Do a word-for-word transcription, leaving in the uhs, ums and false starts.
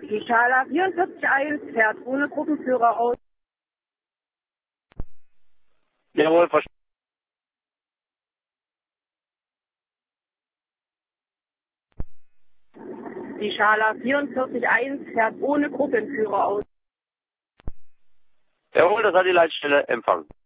Die Schala vierundvierzig eins fährt ohne Gruppenführer aus. Jawohl, verstanden. Die Schala vierundvierzig eins fährt ohne Gruppenführer aus. Jawohl, das hat die Leitstelle empfangen.